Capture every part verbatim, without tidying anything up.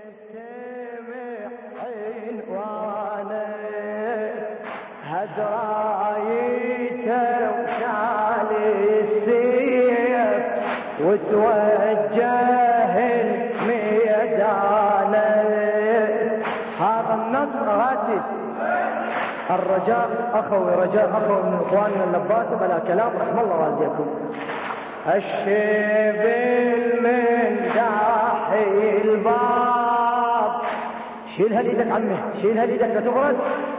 استمع عنوانه هدرايته وشال السيف وتوجه الميدانه. هذا النصر هاتف الرجاء اخوي، رجاء اخوي من اخواننا اللباسه بلا كلام رحم الله والديكم. الشبل من داحي الباب، شيلها ليدك عمي، شيلها ليدك لا تبرد.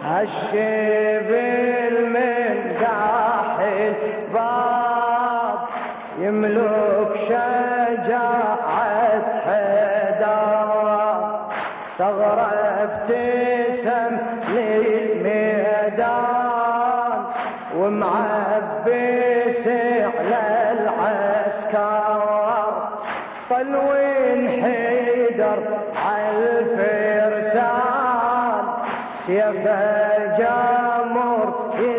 الشبل من داحي الباب يملك شجاعة حيدر، تغرب تسم للميدان ومعبس على العسكر. صلو حيدر عالفرسان سيف الجمر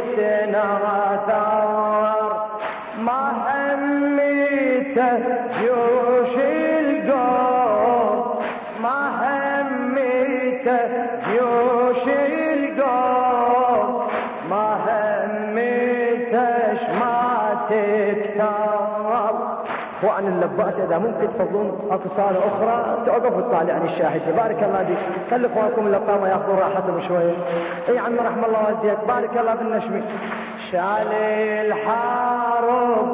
يتناثر. ما هميته جيوش القوم، ما هميته جيوش القوم، ما هميتش ما تكتر. وعن اللباس اذا ممكن تفضلون اكو صاله اخرى توقفوا تطالع عن الشاهد. بارك الله فيك، خلي اخوانكم اللقامه ياخذون راحتهم شويه. اي عم رحم الله والديك، بارك الله بالنشمي. شال الحارب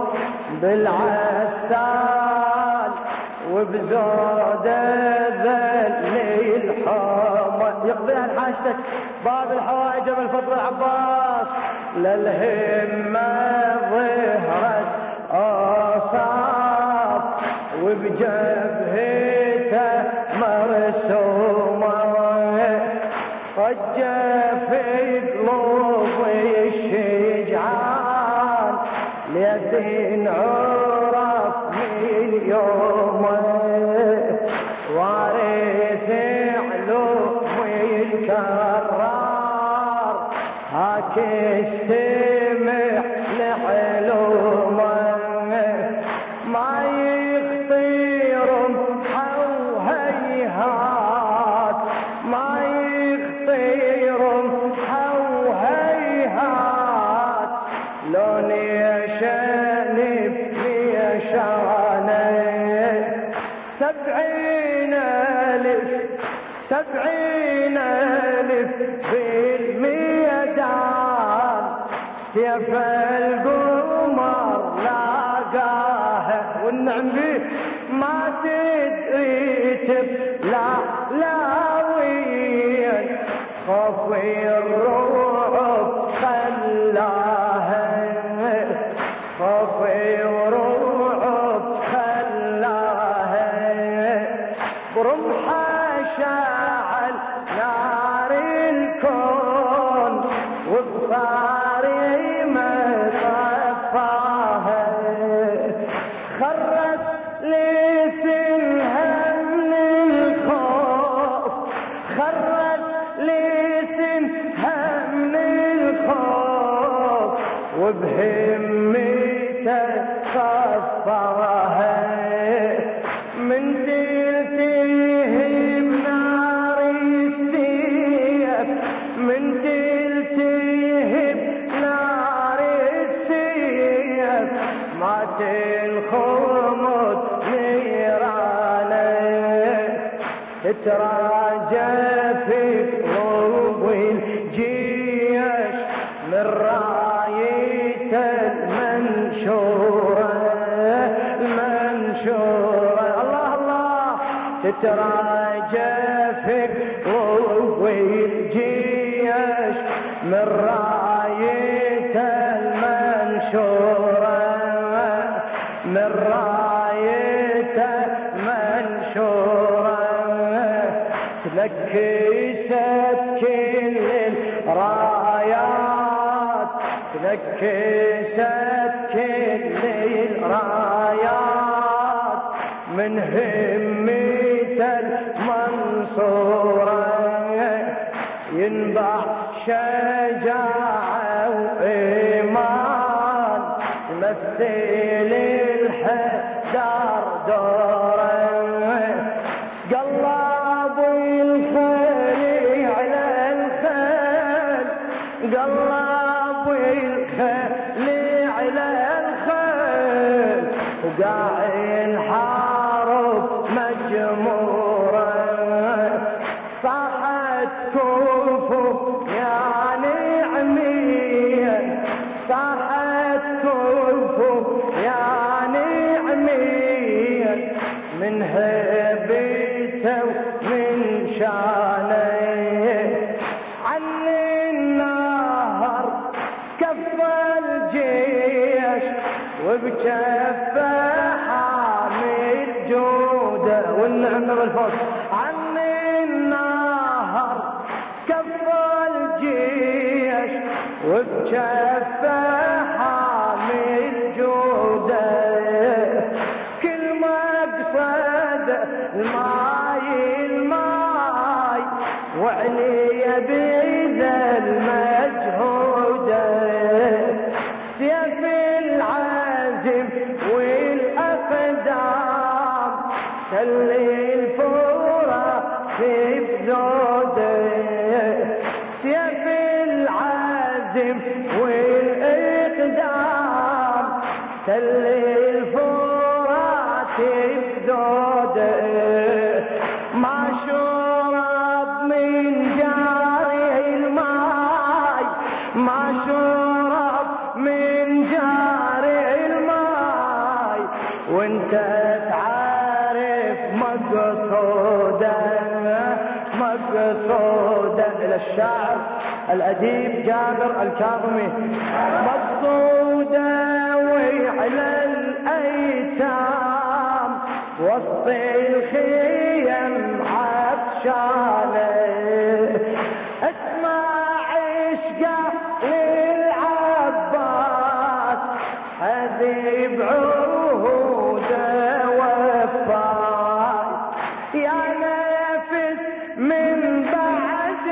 بالعسال وبزود ذل الحمى يقضيها لحاجتك. باب الحوائج ابو الفضل العباس للهمه ظهرت أصاب وبجبهته مرسومة طجة في قلوب الشجعان ليدين عرف من يومه. وارث علوم الكرار هاك استمع لحلومه. ما يخطيرم حو هيهات، ما يخطيرم حو هيهات. لون يشانب ليشانه سبعين ألف سبعين ألف بالميدان. سيف القمر لاقاه والنعم به ما تدري تبلع لا وين. خوفي الرعب خلاه، خوفي الرعب خلاه. برمحه شاعل نار الكون وبصاري ما صفاها. خرس لسنها من الخوف، خرس لسنها من الخوف وبهمته صفاها. من تلتيه بنار السيف، من تلتيه بنار السيف مات الخمود نيرانه. تتراجع في قلوب الجيش من راية المنشورة المنشورة. الله الله تتراجع في قلوب الجيش من راية المنشورة من راية المنشورة. تنكست كل الرايات، تنكست كل الرايات من همة المنصورة. ينبع شجاعة وإيمان مثل الحدار دوره. قلب قلب الخيل على الخيل وقاعد الحارب مجمورة صاحت كفو يا نعمية صاحت كفو يا نعمية من هيبته ومن شانه عني النهر كف الجيش وبكفه حامل جوده والنعمة بالفوز عني النهر كف الجيش وبكفه حامل جوده كل مقصد الماي الماي وعلي بيده المجهوده سيف العزم والأقدام تلي الفورة في بزوده سيف العزم والإقدام تلي الفورة في بزوده ما شرب من جاري الماي ما شرب من جاري الماي وانت تعرف مقصوده مقصوده الى الشاعر الأديب جابر الكاظمي مقصوده وعلى الأيتام وسط الخيم عطشانه اسمع عشقه للعباس هذي بعهوده وفاي يا نفس من بعد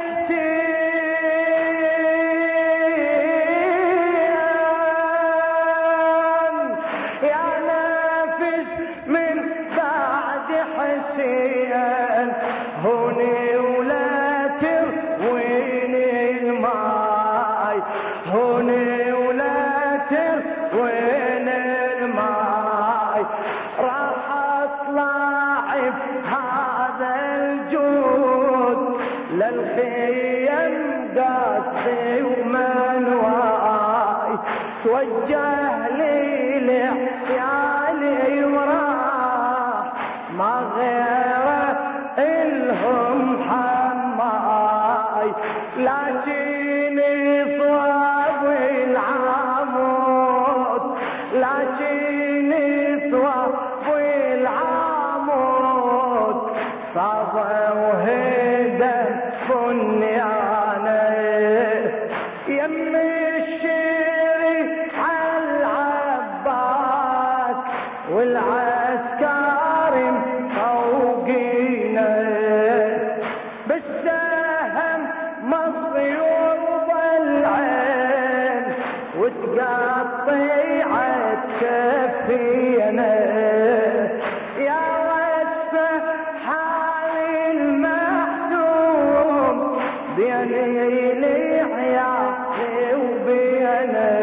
حسين يا نفس من بعد حسين هوني ولا تروين الماي هوني ولا تروين الماي راح اطلع بهذا الجود للخيم قصدي ومنواي توجه لي لعيالي وراح ما غيره الهم حماي لا جيني صواب العمود لا جيني صواب العمود صابه وهدى بنيانه يم الشيري عالعباس والعسكر فوقينا بالسهم مصيور بالعين وتقطيعت كفينا يا وصفه حالي المحدوم بيني لعيالي وبينه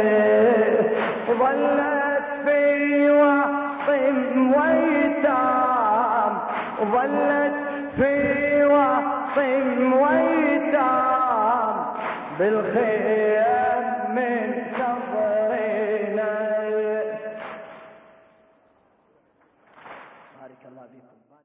ظلت في وطم ويتام ظلت في وطم ويتام بالخير